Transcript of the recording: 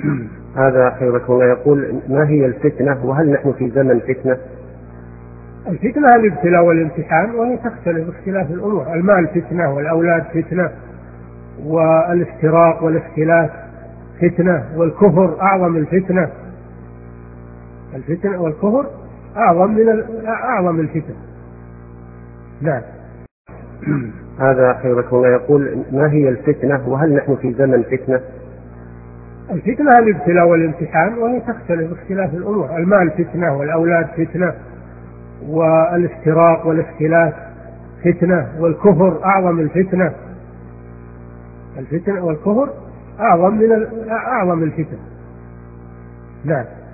هذا حفظكم الله يقول: ما هي الفتنة، وهل نحن في زمن فتنة؟ الفتنة الابتلاء والامتحان، وهي تختلف باختلاف الأمور. المال فتنة، والأولاد فتنة، والافتراق والاختلاف فتنة، والكفر أعظم الفتنة. الفتنة والكفر أعظم الفتن. نعم. هذا حفظكم الله يقول: ما هي الفتنة، وهل نحن في زمن فتنة؟ الفتنة الابتلاء والامتحان، وهي تختلف باختلاف الأمور. المال فتنة، والأولاد فتنة، والافتراق والاختلاف فتنة، والكفر أعظم الفتنة. الفتنة والكفر أعظم الفتن. نعم.